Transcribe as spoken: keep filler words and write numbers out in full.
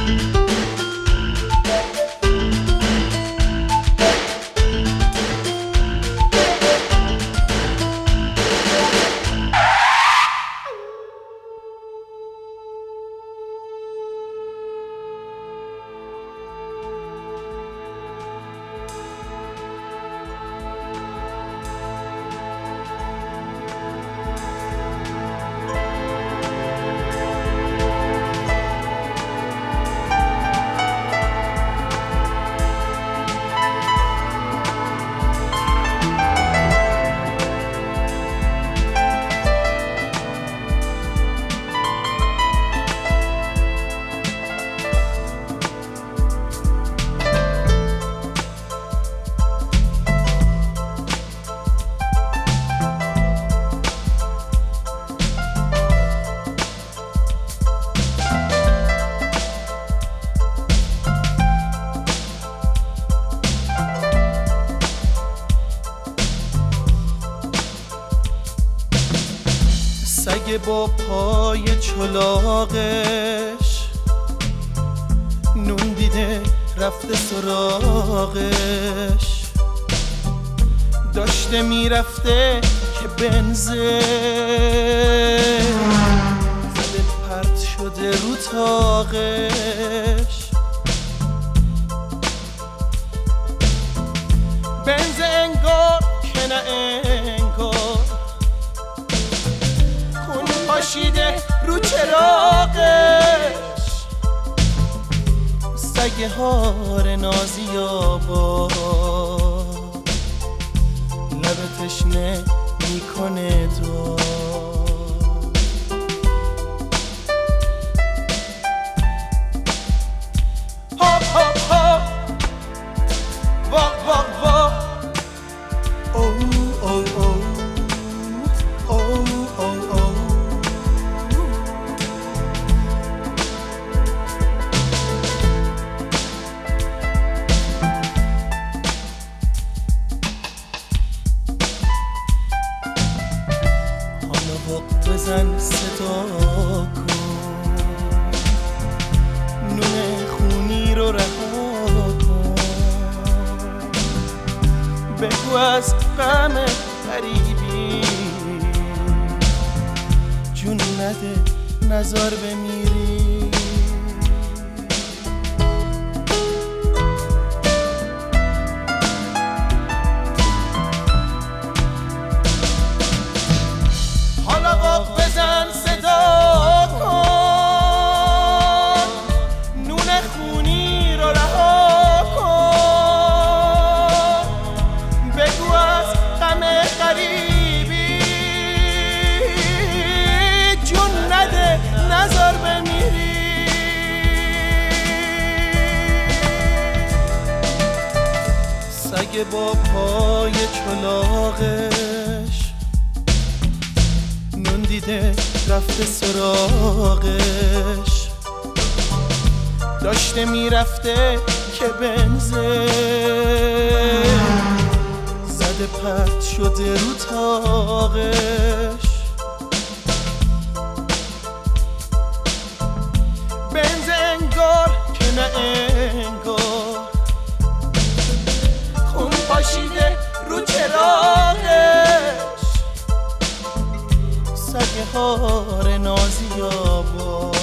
سگ با پای چلاقش نون دیده رفته سراغش، داشته میرفته که بنزه زده پرت شده رو تاقش. بنز انگار که نه انگار خون پاشیده رو چراغش. سگ هار نازی آباد لب تشنه میکنه داد. هاپ هاپ هاپ واق واق واق او او او او او او. حالا حق بزن صدا کن، نون خونی رو رها کن، بگو از غم غریبی جون نده نزار بمیری. حالا واق بزن صدا کن، نون خونی رو رها کن، بگو از غم غریبی جون نده نزار بمیری. سگ با پای چلاقش نون دیده رفته سراغش، داشته میرفته که بنزه زده پرت شده رو تاقش. بنز انگار که نه انگار خون پاشیده رو چراغش. سگ هار نازی آباد